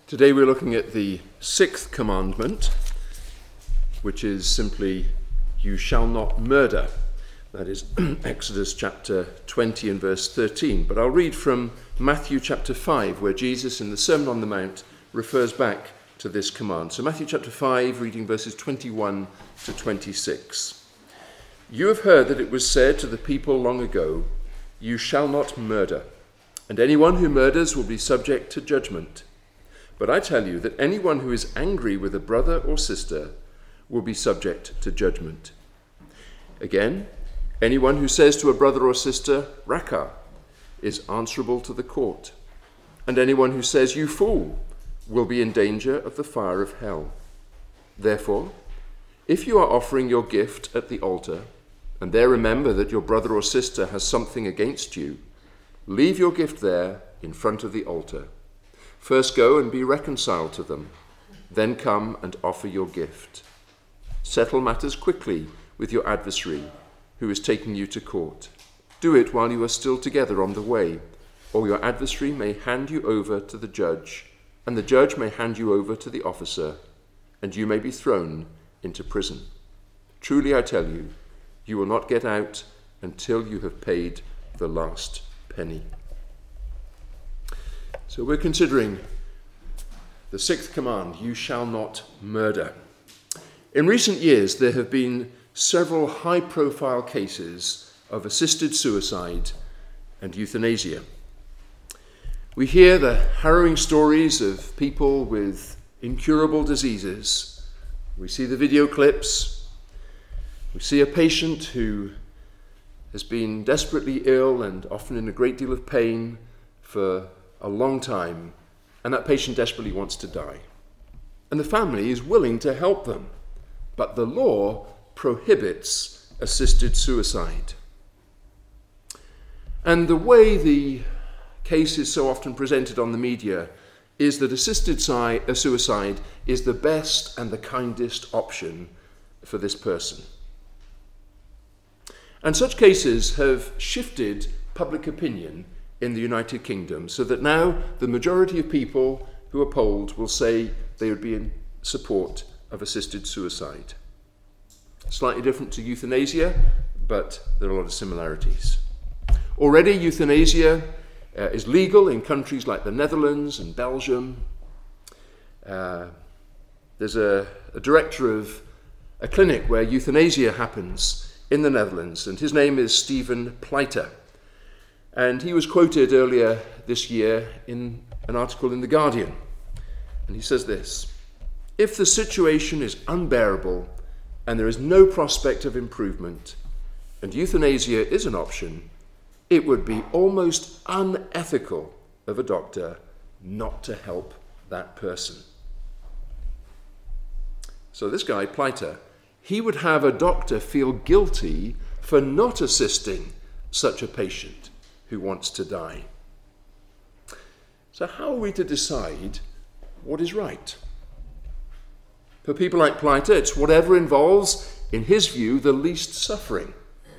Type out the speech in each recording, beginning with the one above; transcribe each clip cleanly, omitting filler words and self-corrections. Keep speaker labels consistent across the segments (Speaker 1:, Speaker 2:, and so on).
Speaker 1: Today we're looking at the sixth commandment, which is simply, you shall not murder. That is Exodus chapter 20 and verse 13. But I'll read from Matthew chapter 5, where Jesus in the Sermon on the Mount refers back to this command. So Matthew chapter 5, reading verses 21 to 26. You have heard that it was said to the people long ago, you shall not murder, and anyone who murders will be subject to judgment. But I tell you that anyone who is angry with a brother or sister will be subject to judgment. Again, anyone who says to a brother or sister, Raca, is answerable to the court. And anyone who says, you fool, will be in danger of the fire of hell. Therefore, if you are offering your gift at the altar, and there remember that your brother or sister has something against you, leave your gift there in front of the altar. First go and be reconciled to them, then come and offer your gift. Settle matters quickly with your adversary who is taking you to court. Do it while you are still together on the way, or your adversary may hand you over to the judge, and the judge may hand you over to the officer, and you may be thrown into prison. Truly I tell you, you will not get out until you have paid the last penny. So we're considering the sixth command, you shall not murder. In recent years, there have been several high-profile cases of assisted suicide and euthanasia. We hear the harrowing stories of people with incurable diseases. We see the video clips. We see a patient who has been desperately ill and often in a great deal of pain for a long time, and that patient desperately wants to die. And the family is willing to help them, but the law prohibits assisted suicide. And the way the case is so often presented on the media is that assisted suicide is the best and the kindest option for this person. And such cases have shifted public opinion in the United Kingdom, so that now the majority of people who are polled will say they would be in support of assisted suicide. Slightly different to euthanasia, but there are a lot of similarities. Already euthanasia is legal in countries like the Netherlands and Belgium. There's a director of a clinic where euthanasia happens in the Netherlands, and his name is Steven Pleiter. And he was quoted earlier this year in an article in The Guardian. And he says this: if the situation is unbearable and there is no prospect of improvement, and euthanasia is an option, it would be almost unethical of a doctor not to help that person. So this guy, Pleiter, he would have a doctor feel guilty for not assisting such a patient who wants to die. So how are we to decide what is right? For people like Pleiter, it's whatever involves, in his view, the least suffering.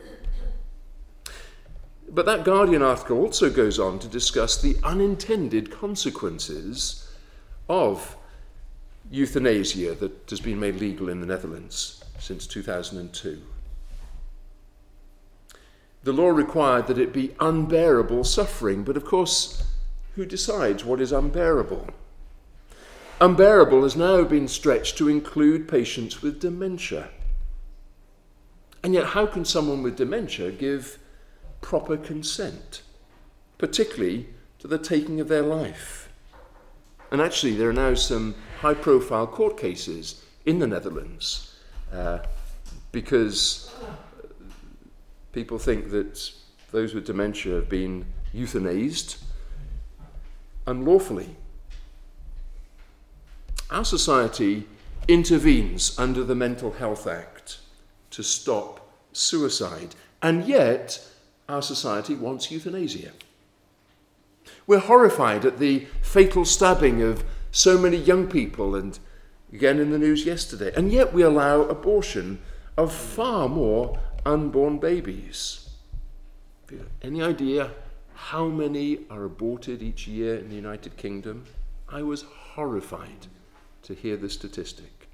Speaker 1: But that Guardian article also goes on to discuss the unintended consequences of euthanasia that has been made legal in the Netherlands since 2002. The law required that it be unbearable suffering, but of course, who decides what is unbearable? Unbearable has now been stretched to include patients with dementia. And yet, how can someone with dementia give proper consent, particularly to the taking of their life? And actually, there are now some high-profile court cases in the Netherlands because people think that those with dementia have been euthanized unlawfully. Our society intervenes under the Mental Health Act to stop suicide, and yet our society wants euthanasia. We're horrified at the fatal stabbing of so many young people, and again in the news yesterday, and yet we allow abortion of far more unborn babies. Have you any idea how many are aborted each year in the United Kingdom? I was horrified to hear the statistic.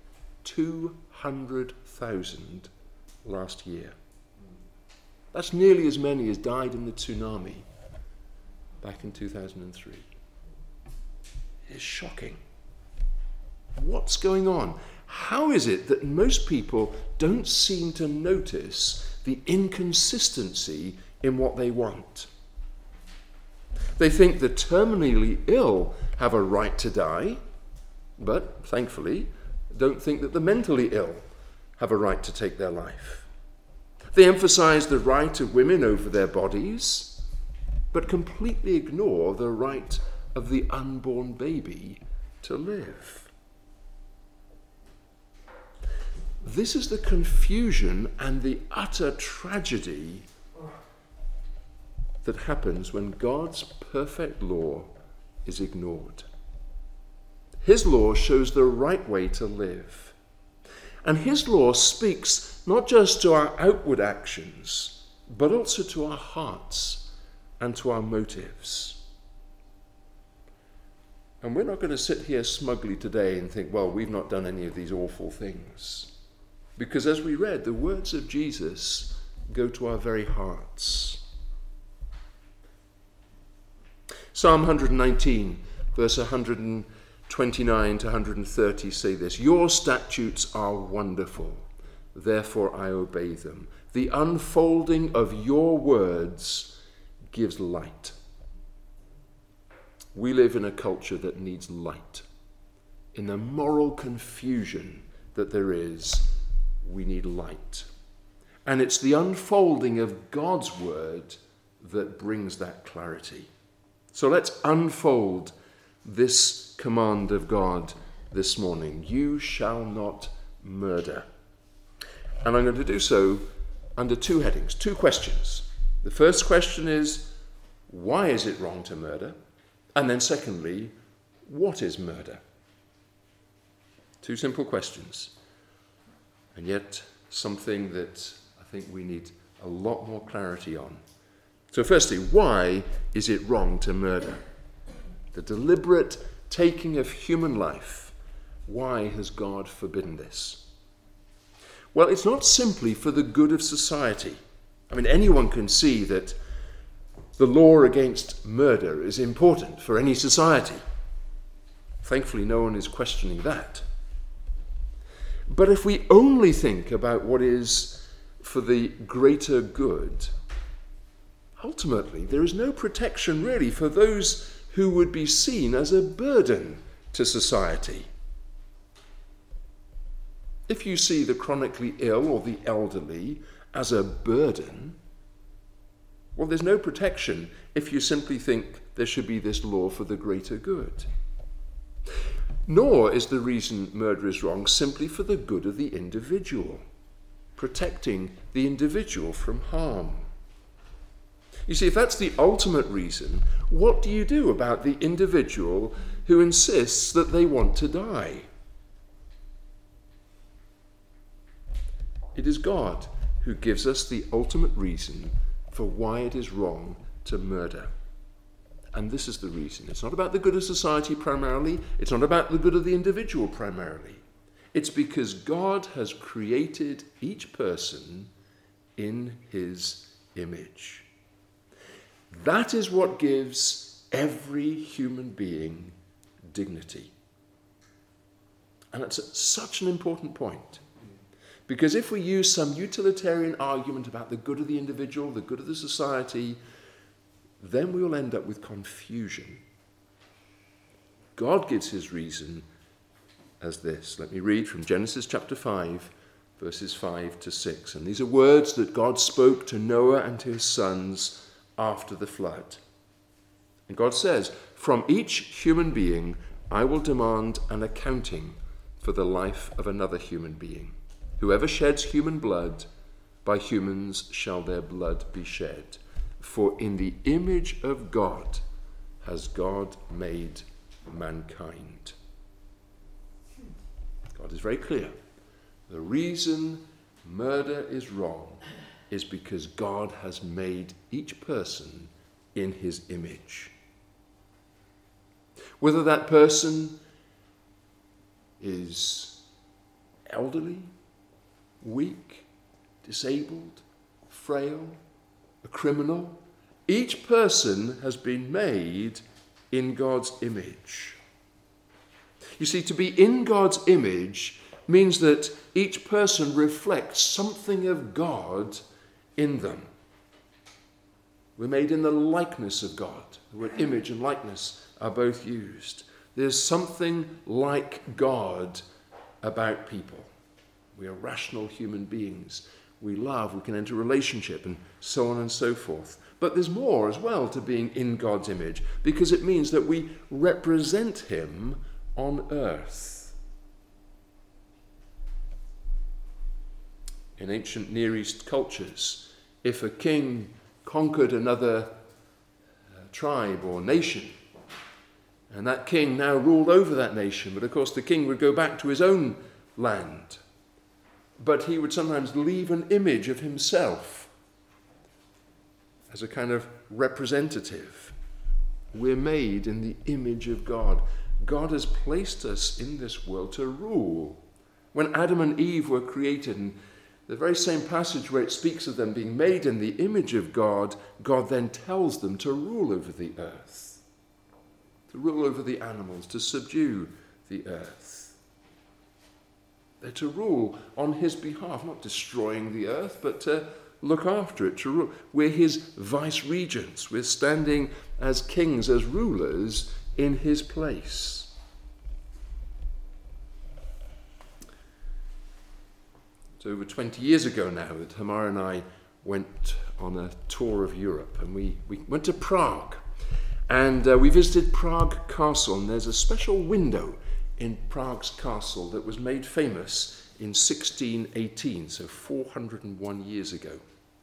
Speaker 1: 200,000 last year. That's nearly as many as died in the tsunami back in 2003. It is shocking. What's going on? How is it that most people don't seem to notice the inconsistency in what they want? They think the terminally ill have a right to die, but thankfully don't think that the mentally ill have a right to take their life. They emphasize the right of women over their bodies, but completely ignore the right of the unborn baby to live. This is the confusion and the utter tragedy that happens when God's perfect law is ignored. His law shows the right way to live. And his law speaks not just to our outward actions, but also to our hearts and to our motives. And we're not going to sit here smugly today and think, well, we've not done any of these awful things. Because as we read, the words of Jesus go to our very hearts. Psalm 119, verse 129 to 130 say this: Your statutes are wonderful, therefore I obey them. The unfolding of your words gives light. We live in a culture that needs light. In the moral confusion that there is, we need light. And it's the unfolding of God's word that brings that clarity. So let's unfold this command of God this morning. You shall not murder. And I'm going to do so under two headings, two questions. The first question is, why is it wrong to murder? And then secondly, what is murder? Two simple questions. And yet something that I think we need a lot more clarity on. So firstly, why is it wrong to murder? The deliberate taking of human life. Why has God forbidden this? Well, it's not simply for the good of society. I mean, anyone can see that the law against murder is important for any society. Thankfully, no one is questioning that. But if we only think about what is for the greater good, ultimately, there is no protection really for those who would be seen as a burden to society. If you see the chronically ill or the elderly as a burden, well, there's no protection if you simply think there should be this law for the greater good. Nor is the reason murder is wrong simply for the good of the individual, protecting the individual from harm. You see, if that's the ultimate reason, what do you do about the individual who insists that they want to die? It is God who gives us the ultimate reason for why it is wrong to murder. And this is the reason. It's not about the good of society primarily. It's not about the good of the individual primarily. It's because God has created each person in his image. That is what gives every human being dignity. And that's such an important point. Because if we use some utilitarian argument about the good of the individual, the good of the society, then we will end up with confusion. God gives his reason as this. Let me read from Genesis chapter 5, verses 5 to 6. And these are words that God spoke to Noah and to his sons after the flood. And God says, "From each human being I will demand an accounting for the life of another human being. Whoever sheds human blood, by humans shall their blood be shed. For in the image of God has God made mankind." God is very clear. The reason murder is wrong is because God has made each person in his image. Whether that person is elderly, weak, disabled, frail, a criminal, each person has been made in God's image. You see, to be in God's image means that each person reflects something of God in them. We're made in the likeness of God. The word image and likeness are both used. There's something like God about people. We are rational human beings. We love, we can enter relationship, and so on and so forth. But there's more as well to being in God's image, because it means that we represent him on earth. In ancient Near East cultures, if a king conquered another tribe or nation, and that king now ruled over that nation, but of course the king would go back to his own land, but he would sometimes leave an image of himself as a kind of representative. We're made in the image of God. God has placed us in this world to rule. When Adam and Eve were created, and the very same passage where it speaks of them being made in the image of God, God then tells them to rule over the earth, to rule over the animals, to subdue the earth. They're to rule on his behalf, not destroying the earth, but to look after it, to rule. We're his vice regents. We're standing as kings, as rulers in his place. It's over 20 years ago now that Tamara and I went on a tour of Europe, and we went to Prague, and we visited Prague Castle, and there's a special window in Prague's castle that was made famous in 1618, so 401 years ago.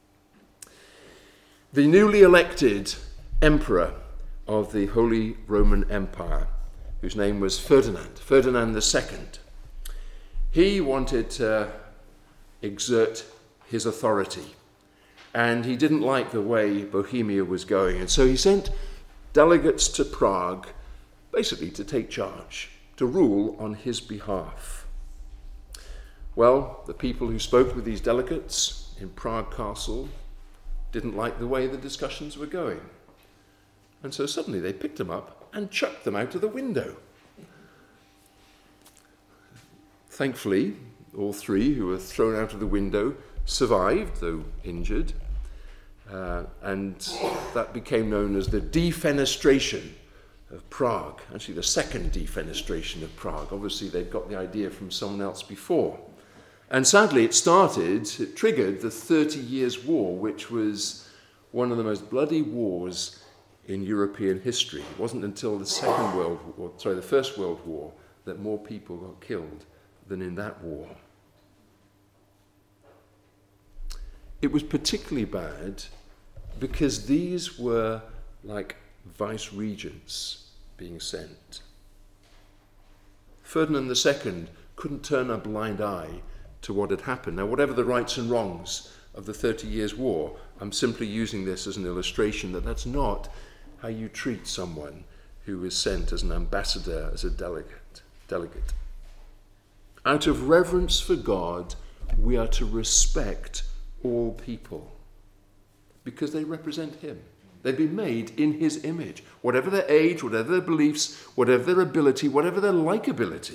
Speaker 1: The newly elected emperor of the Holy Roman Empire, whose name was Ferdinand II, he wanted to exert his authority, and he didn't like the way Bohemia was going, and so he sent delegates to Prague basically to take charge, to rule on his behalf. Well, the people who spoke with these delegates in Prague Castle didn't like the way the discussions were going. And so suddenly they picked them up and chucked them out of the window. Thankfully, all three who were thrown out of the window survived, though injured. And that became known as the defenestration of Prague. Actually, the second defenestration of Prague. Obviously, they'd got the idea from someone else before. And sadly, it triggered the 30 Years' War, which was one of the most bloody wars in European history. It wasn't until the First World War that more people got killed than in that war. It was particularly bad because these were like vice regents being sent. Ferdinand II couldn't turn a blind eye to what had happened. Now, whatever the rights and wrongs of the 30 Years' War, I'm simply using this as an illustration that that's not how you treat someone who is sent as an ambassador, as a delegate. Out of reverence for God, we are to respect all people because they represent him. They've been made in his image. Whatever their age, whatever their beliefs, whatever their ability, whatever their likability.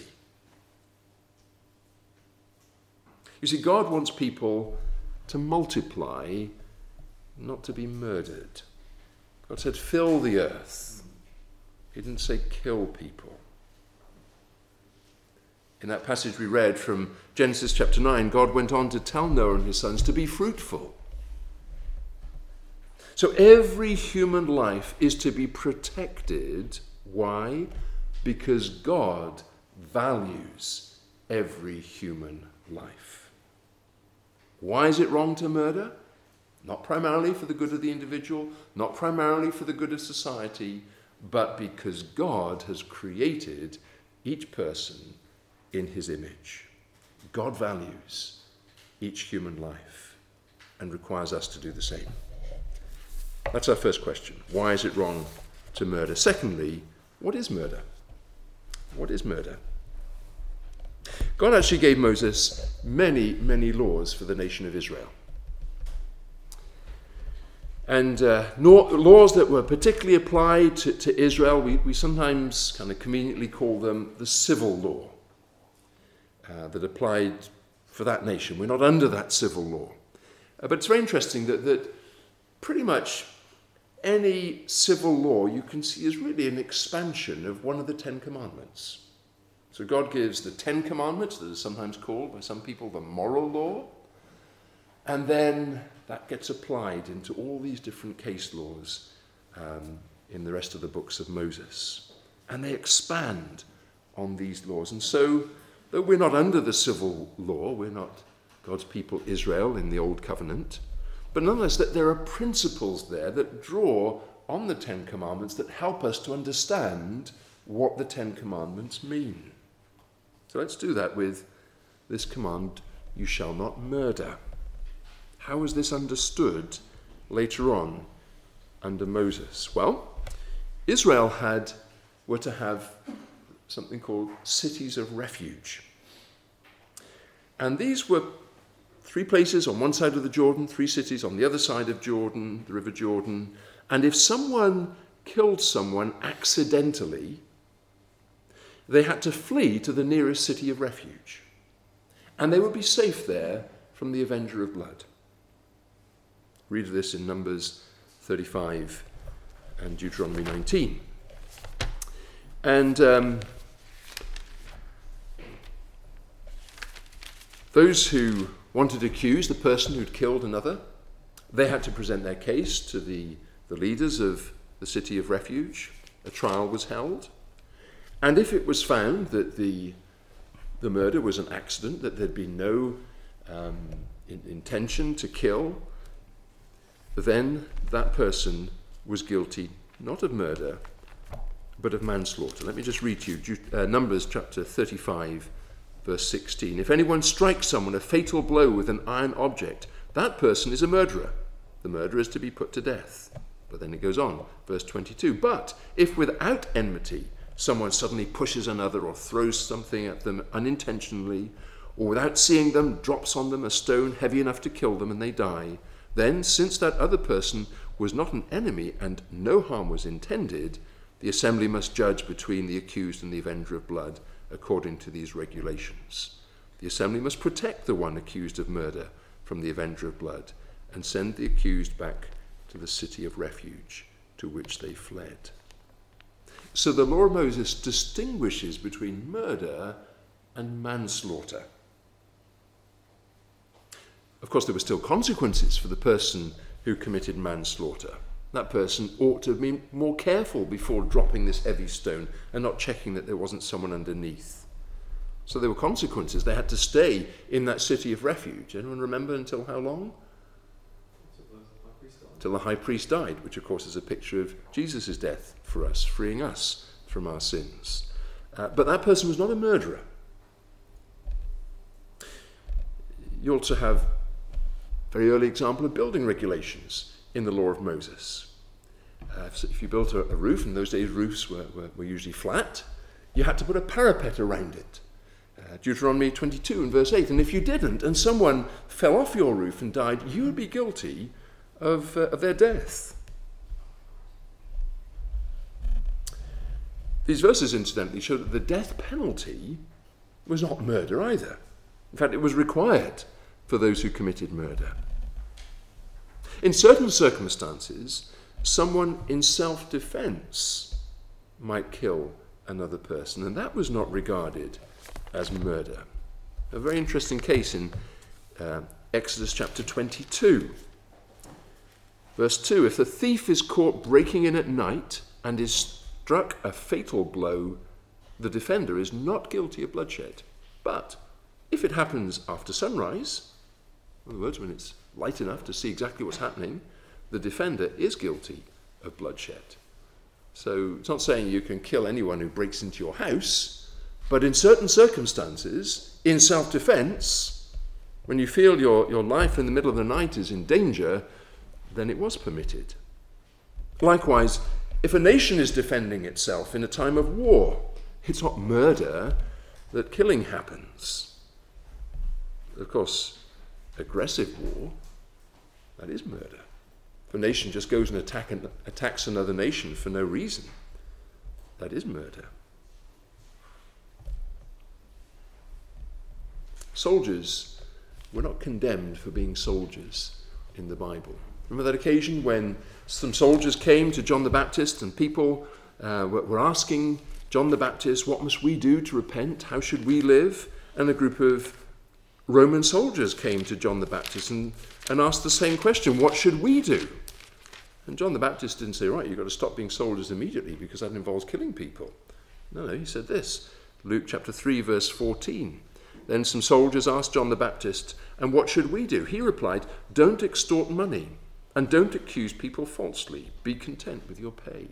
Speaker 1: You see, God wants people to multiply, not to be murdered. God said, fill the earth. He didn't say kill people. In that passage we read from Genesis chapter 9, God went on to tell Noah and his sons to be fruitful. So every human life is to be protected. Why? Because God values every human life. Why is it wrong to murder? Not primarily for the good of the individual, not primarily for the good of society, but because God has created each person in his image. God values each human life and requires us to do the same. That's our first question. Why is it wrong to murder? Secondly, what is murder? What is murder? God actually gave Moses many, many laws for the nation of Israel. And laws that were particularly applied to Israel, we sometimes kind of conveniently call them the civil law that applied for that nation. We're not under that civil law. But it's very interesting that pretty much any civil law you can see is really an expansion of one of the Ten Commandments. So God gives the Ten Commandments, that is sometimes called by some people the moral law, and then that gets applied into all these different case laws in the rest of the books of Moses. And they expand on these laws. And so, though we're not under the civil law, we're not God's people Israel in the Old Covenant, but nonetheless that there are principles there that draw on the Ten Commandments that help us to understand what the Ten Commandments mean. So let's do that with this command, you shall not murder. How was this understood later on under Moses? Well, Israel were to have something called cities of refuge. And these were 3 places on one side of the Jordan, 3 cities on the other side of Jordan, the River Jordan. And if someone killed someone accidentally, they had to flee to the nearest city of refuge. And they would be safe there from the avenger of blood. Read this in Numbers 35 and Deuteronomy 19. And those who wanted to accuse the person who'd killed another, they had to present their case to the leaders of the city of refuge. A trial was held. And if it was found that the murder was an accident, that there'd been no intention to kill, then that person was guilty not of murder, but of manslaughter. Let me just read to you Numbers chapter 35, verse 16. If anyone strikes someone a fatal blow with an iron object, that person is a murderer. The murderer is to be put to death. But then it goes on, verse 22. But if without enmity someone suddenly pushes another or throws something at them unintentionally, or without seeing them drops on them a stone heavy enough to kill them and they die, then since that other person was not an enemy and no harm was intended, the assembly must judge between the accused and the avenger of blood according to these regulations. The assembly must protect the one accused of murder from the avenger of blood and send the accused back to the city of refuge to which they fled. So the law of Moses distinguishes between murder and manslaughter. Of course, there were still consequences for the person who committed manslaughter. That person ought to have been more careful before dropping this heavy stone and not checking that there wasn't someone underneath. So there were consequences. They had to stay in that city of refuge. Anyone remember until how long? Till the high priest died, which of course is a picture of Jesus' death for us, freeing us from our sins. But that person was not a murderer. You also have a very early example of building regulations in the law of Moses. So if you built a roof, in those days roofs were usually flat, you had to put a parapet around it. Deuteronomy 22 and verse 8. And if you didn't, and someone fell off your roof and died, you would be guilty of their death. These verses, incidentally, show that the death penalty was not murder either. In fact, it was required for those who committed murder. In certain circumstances, someone in self-defense might kill another person, and that was not regarded as murder. A very interesting case in Exodus chapter 22. Verse 2, if the thief is caught breaking in at night and is struck a fatal blow, the defender is not guilty of bloodshed. But if it happens after sunrise, in other words, when it's light enough to see exactly what's happening, the defender is guilty of bloodshed. So it's not saying you can kill anyone who breaks into your house, but in certain circumstances, in self-defense, when you feel your life in the middle of the night is in danger, then it was permitted. Likewise, if a nation is defending itself in a time of war, It's not murder that killing happens. Of course, aggressive war, that is murder. If a nation just goes and attacks another nation for no reason, that is murder. Soldiers were not condemned for being soldiers in the Bible. Remember that occasion when some soldiers came to John the Baptist and people were asking John the Baptist, what must we do to repent? How should we live? And a group of Roman soldiers came to John the Baptist and asked the same question, what should we do? And John the Baptist didn't say, right, you've got to stop being soldiers immediately because that involves killing people. No, he said this, Luke chapter 3, verse 14. Then some soldiers asked John the Baptist, and what should we do? He replied, don't extort money and don't accuse people falsely. Be content with your pay.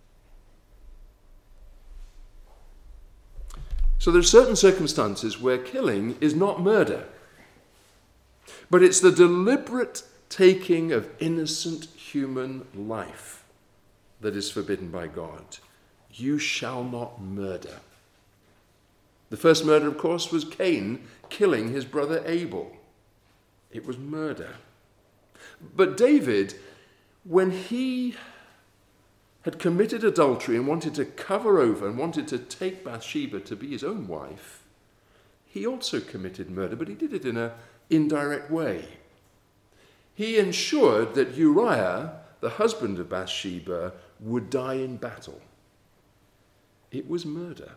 Speaker 1: So there are certain circumstances where killing is not murder, but it's the deliberate taking of innocent human life that is forbidden by God. You shall not murder. The first murder, of course, was Cain killing his brother Abel. It was murder. But David, when he had committed adultery and wanted to cover over and wanted to take Bathsheba to be his own wife, he also committed murder, but he did it in an indirect way. He ensured that Uriah, the husband of Bathsheba, would die in battle. It was murder.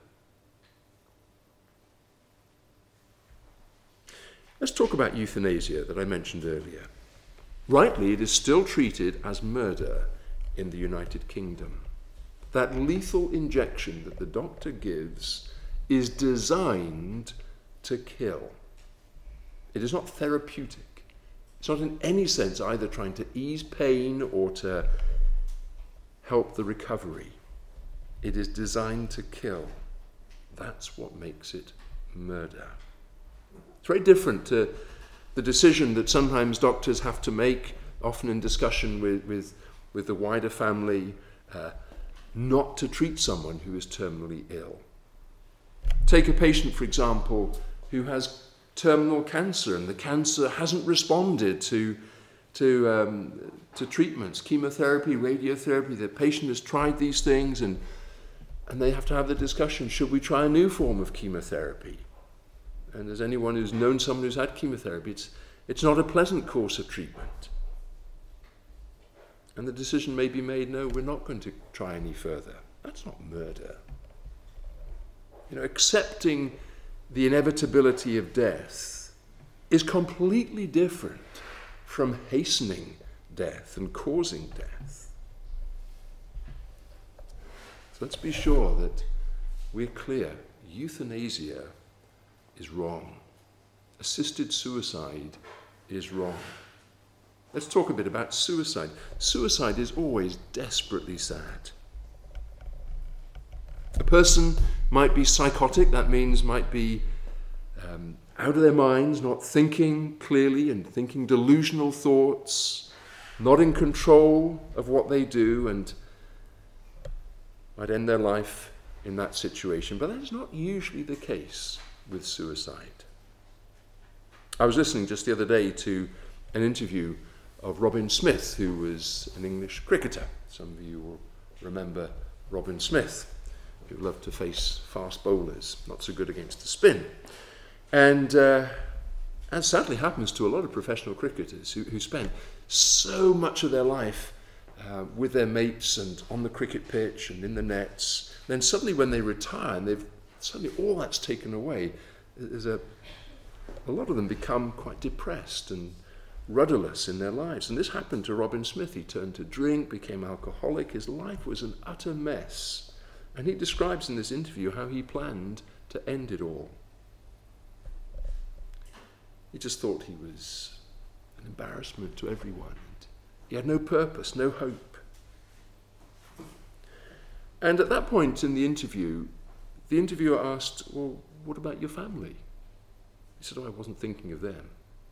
Speaker 1: Let's talk about euthanasia that I mentioned earlier. Rightly, it is still treated as murder in the United Kingdom. That lethal injection that the doctor gives is designed to kill. It is not therapeutic. It's not in any sense either trying to ease pain or to help the recovery. It is designed to kill. That's what makes it murder. It's very different to the decision that sometimes doctors have to make, often in discussion with the wider family, not to treat someone who is terminally ill. Take a patient, for example, who has terminal cancer and the cancer hasn't responded to treatments, chemotherapy, radiotherapy. The patient has tried these things and they have to have the discussion, should we try a new form of chemotherapy? And as anyone who's known someone who's had chemotherapy, it's not a pleasant course of treatment. And the decision may be made, no, we're not going to try any further. That's not murder. Accepting the inevitability of death is completely different from hastening death and causing death. So let's be sure that we're clear. Euthanasia is wrong. Assisted suicide is wrong. Let's talk a bit about suicide. Suicide is always desperately sad. A person might be psychotic, that means might be out of their minds, not thinking clearly and thinking delusional thoughts, not in control of what they do, and might end their life in that situation. But that is not usually the case with suicide. I was listening just the other day to an interview of Robin Smith, who was an English cricketer. Some of you will remember Robin Smith, who loved to face fast bowlers, not so good against the spin. And as sadly happens to a lot of professional cricketers who spend so much of their life with their mates and on the cricket pitch and in the nets, then suddenly when they retire and suddenly all that's taken away, there's a lot of them become quite depressed and rudderless in their lives. And this happened to Robin Smith. He turned to drink, became alcoholic. His life was an utter mess. And he describes in this interview how he planned to end it all. He just thought he was an embarrassment to everyone. He had no purpose, no hope. And at that point in the interviewer asked, well, what about your family? He said, I wasn't thinking of them.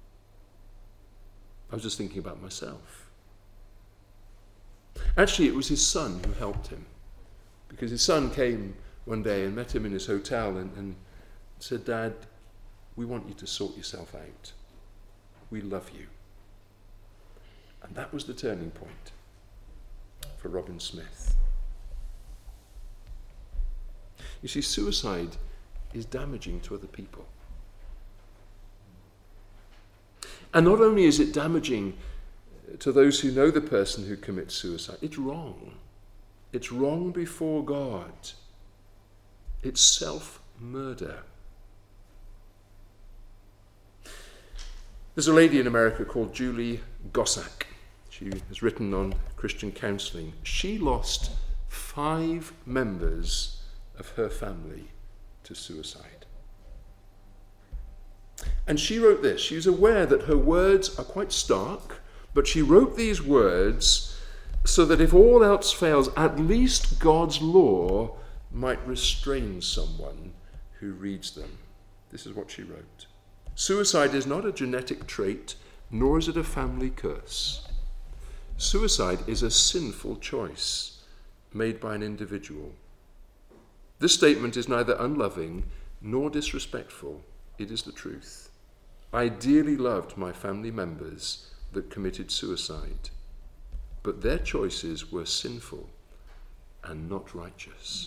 Speaker 1: I was just thinking about myself. Actually, it was his son who helped him, because his son came one day and met him in his hotel and said, "Dad, we want you to sort yourself out. We love you." And that was the turning point for Robin Smith. You see, suicide is damaging to other people. And not only is it damaging to those who know the person who commits suicide, it's wrong. It's wrong before God. It's self-murder. There's a lady in America called Julie Gossack. She has written on Christian counseling. She lost 5 members of her family to suicide. And she wrote this. She was aware that her words are quite stark, but she wrote these words so that if all else fails, at least God's law might restrain someone who reads them. This is what she wrote. Suicide is not a genetic trait, nor is it a family curse. Suicide is a sinful choice made by an individual. This statement is neither unloving nor disrespectful. It is the truth. I dearly loved my family members that committed suicide, but their choices were sinful and not righteous.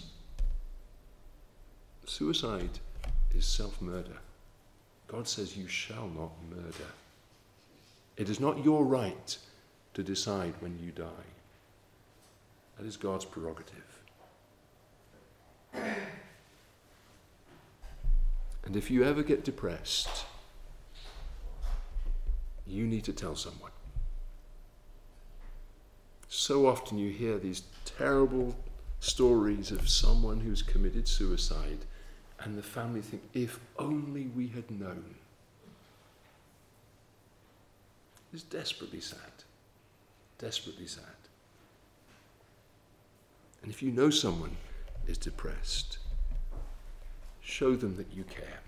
Speaker 1: Suicide is self-murder. God says you shall not murder. It is not your right to decide when you die. That is God's prerogative. And if you ever get depressed, you need to tell someone. So often you hear these terrible stories of someone who's committed suicide, and the family think, if only we had known. It's desperately sad. Desperately sad. And if you know someone is depressed, show them that you care.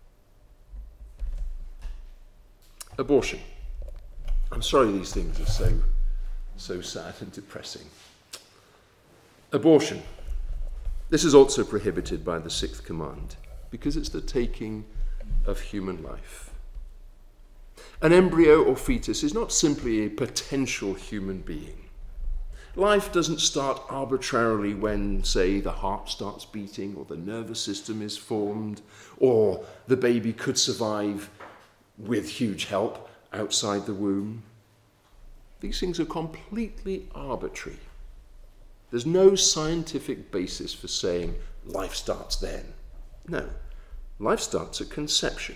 Speaker 1: Abortion. I'm sorry these things are so sad and depressing. Abortion. This is also prohibited by the 6th command because it's the taking of human life. An embryo or fetus is not simply a potential human being. Life doesn't start arbitrarily when, say, the heart starts beating or the nervous system is formed or the baby could survive with huge help outside the womb. These things are completely arbitrary. There's no scientific basis for saying life starts then. No, life starts at conception.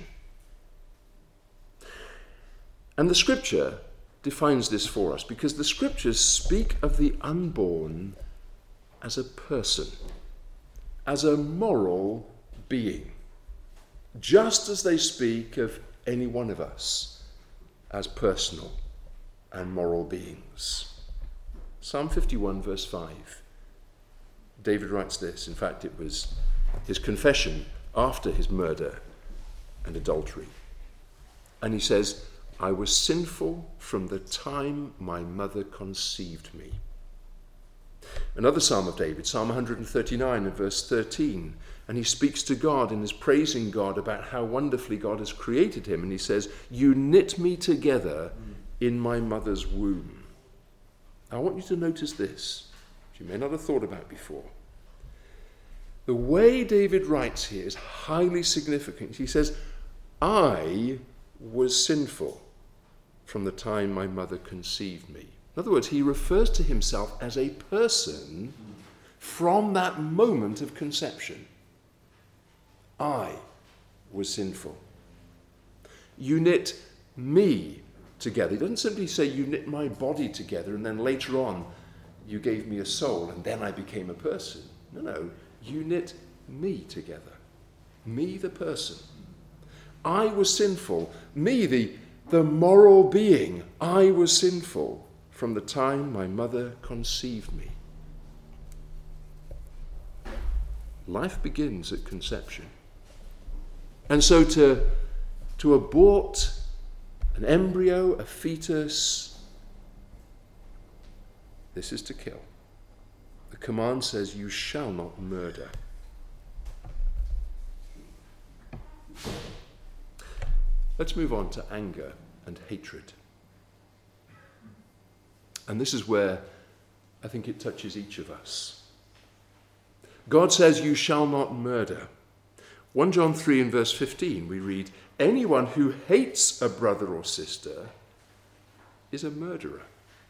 Speaker 1: And the scripture defines this for us because the scriptures speak of the unborn as a person, as a moral being, just as they speak of any one of us as personal and moral beings. Psalm 51 verse 5. David writes this. In fact, it was his confession after his murder and adultery. And he says, I was sinful from the time my mother conceived me. Another psalm of David, Psalm 139 and verse 13. And he speaks to God and is praising God about how wonderfully God has created him. And he says, you knit me together in my mother's womb. I want you to notice this, which you may not have thought about before. The way David writes here is highly significant. He says, I was sinful from the time my mother conceived me. In other words, he refers to himself as a person from that moment of conception. I was sinful. You knit me together. He doesn't simply say you knit my body together and then later on you gave me a soul and then I became a person. No, you knit me together. Me, the person. I was sinful. Me, the moral being. I was sinful from the time my mother conceived me. Life begins at conception. And so to abort an embryo, a fetus, this is to kill. The command says, you shall not murder. Let's move on to anger and hatred. And this is where I think it touches each of us. God says, you shall not murder. 1 John 3 and verse 15, we read, anyone who hates a brother or sister is a murderer.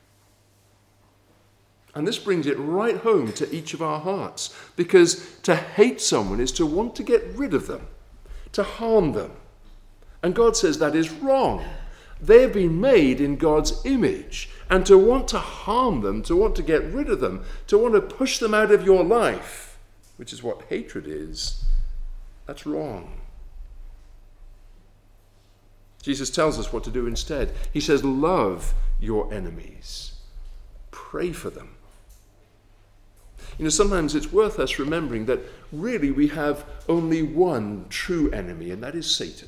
Speaker 1: And this brings it right home to each of our hearts, because to hate someone is to want to get rid of them, to harm them. And God says that is wrong. They have been made in God's image, and to want to harm them, to want to get rid of them, to want to push them out of your life, which is what hatred is, that's wrong. Jesus tells us what to do instead. He says, love your enemies. Pray for them. You know, sometimes it's worth us remembering that really we have only one true enemy, and that is Satan.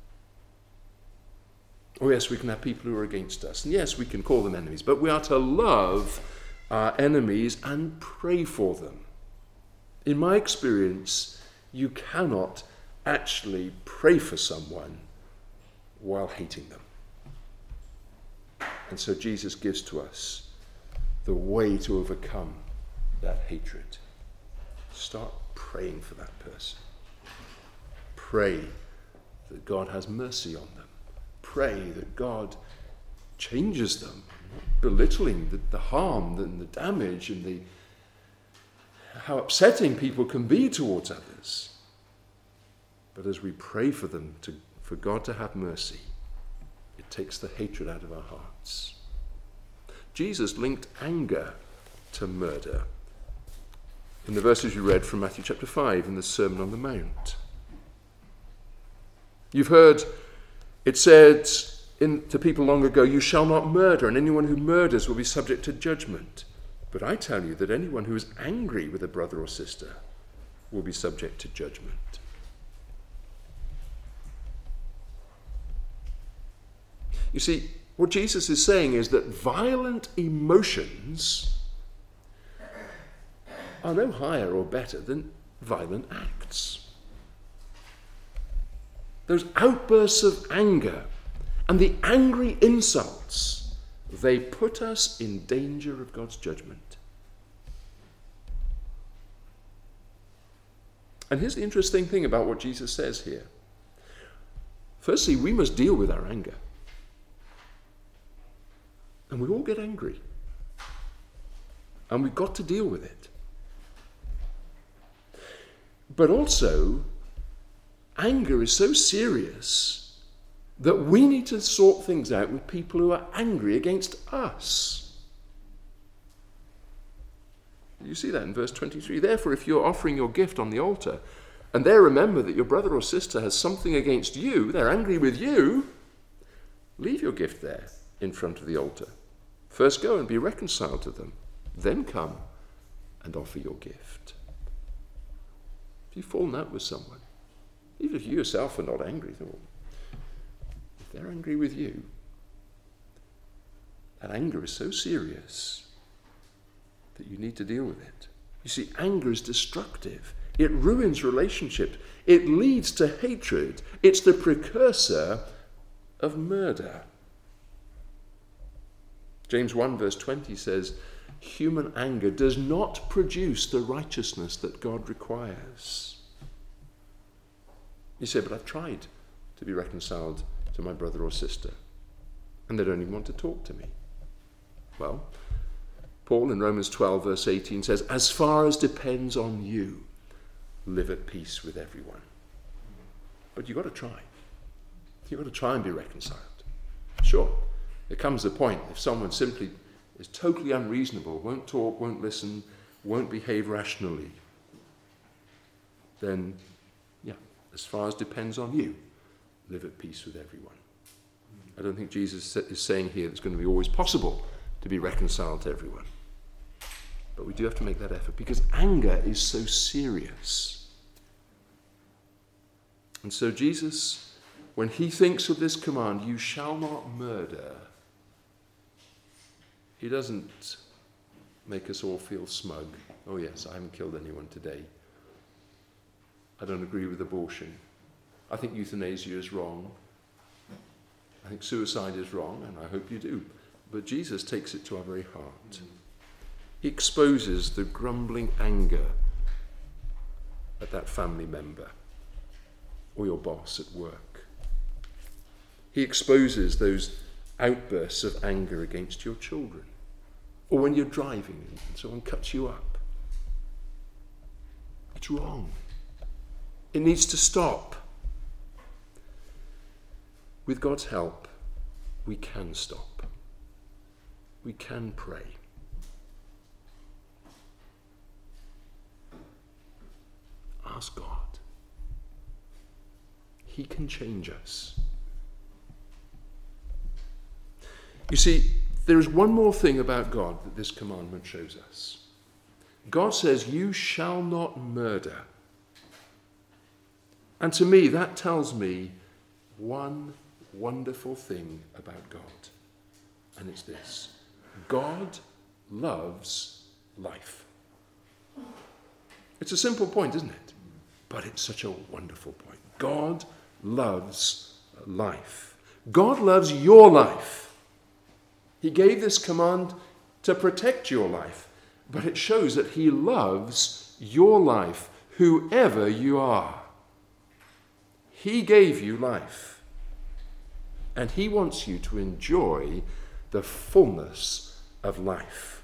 Speaker 1: Oh yes, we can have people who are against us, and yes, we can call them enemies, but we are to love our enemies and pray for them. In my experience, you cannot actually pray for someone while hating them. And so Jesus gives to us the way to overcome that hatred. Start praying for that person. Pray that God has mercy on them. Pray that God changes them, belittling the harm and the damage and how upsetting people can be towards others. But as we pray for them, for God to have mercy, it takes the hatred out of our hearts. Jesus linked anger to murder in the verses you read from Matthew chapter 5 in the Sermon on the Mount. You've heard it said to people long ago, you shall not murder, and anyone who murders will be subject to judgment. But I tell you that anyone who is angry with a brother or sister will be subject to judgment. You see, what Jesus is saying is that violent emotions are no higher or better than violent acts. Those outbursts of anger and the angry insults, they put us in danger of God's judgment. And here's the interesting thing about what Jesus says here. Firstly, we must deal with our anger. And we all get angry. And we've got to deal with it. But also, anger is so serious that we need to sort things out with people who are angry against us. You see that in verse 23. Therefore, if you're offering your gift on the altar, and there remember that your brother or sister has something against you, they're angry with you, leave your gift there in front of the altar. First go and be reconciled to them. Then come and offer your gift. If you've fallen out with someone, even if you yourself are not angry, if they're angry with you, that anger is so serious that you need to deal with it. You see, anger is destructive. It ruins relationships. It leads to hatred. It's the precursor of murder. James 1 verse 20 says, human anger does not produce the righteousness that God requires. You say, but I've tried to be reconciled to my brother or sister, and they don't even want to talk to me. Well, Paul in Romans 12 verse 18 says, as far as depends on you, live at peace with everyone. But you've got to try. You've got to try and be reconciled. Sure, there comes a point if someone simply is totally unreasonable, won't talk, won't listen, won't behave rationally, then, as far as depends on you, live at peace with everyone. I don't think Jesus is saying here it's going to be always possible to be reconciled to everyone. But we do have to make that effort because anger is so serious. And so Jesus, when he thinks of this command, you shall not murder, he doesn't make us all feel smug. Oh yes, I haven't killed anyone today. I don't agree with abortion. I think euthanasia is wrong. I think suicide is wrong, and I hope you do. But Jesus takes it to our very heart. He exposes the grumbling anger at that family member or your boss at work. He exposes those outbursts of anger against your children, or when you're driving and someone cuts you up. It's wrong. It needs to stop. With God's help, we can stop. We can pray. Ask God. He can change us. You see, there is one more thing about God that this commandment shows us. God says, "You shall not murder." And to me, that tells me one wonderful thing about God. And it's this: God loves life. It's a simple point, isn't it? But it's such a wonderful point. God loves life. God loves your life. He gave this command to protect your life, but it shows that he loves your life, whoever you are. He gave you life, and he wants you to enjoy the fullness of life.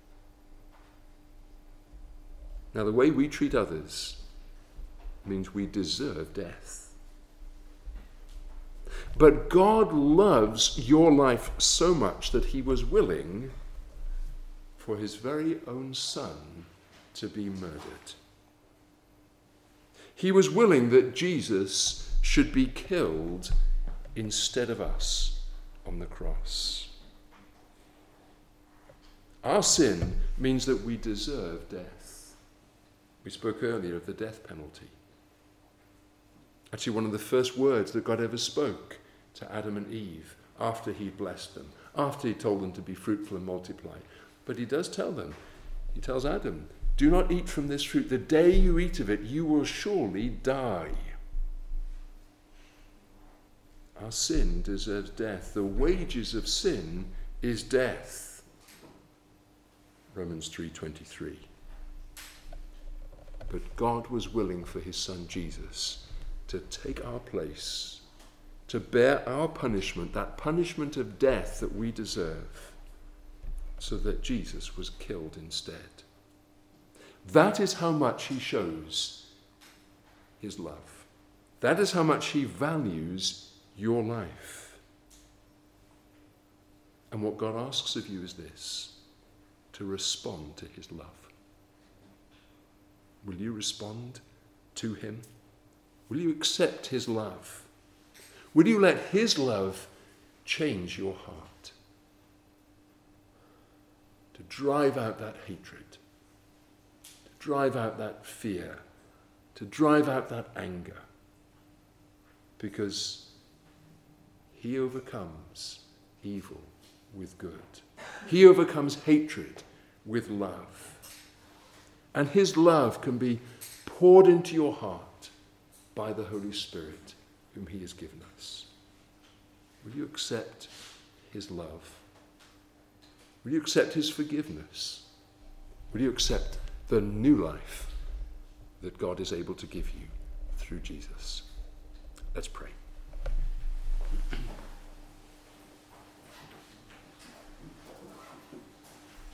Speaker 1: Now, the way we treat others means we deserve death. But God loves your life so much that he was willing for his very own son to be murdered. He was willing that Jesus should be killed instead of us on the cross. Our sin means that we deserve death. We spoke earlier of the death penalty. Actually, one of the first words that God ever spoke to Adam and Eve after he blessed them, after he told them to be fruitful and multiply. But he does tell them, he tells Adam, "Do not eat from this fruit. The day you eat of it, you will surely die." Our sin deserves death. The wages of sin is death. Romans 3:23. But God was willing for his son Jesus to take our place, to bear our punishment, that punishment of death that we deserve, so that Jesus was killed instead. That is how much he shows his love. That is how much he values your life. And what God asks of you is this: to respond to his love. Will you respond to him? Will you accept his love? Will you let his love change your heart? To drive out that hatred, to drive out that fear, to drive out that anger. Because he overcomes evil with good. He overcomes hatred with love. And his love can be poured into your heart by the Holy Spirit whom he has given us. Will you accept his love? Will you accept his forgiveness? Will you accept the new life that God is able to give you through Jesus? Let's pray.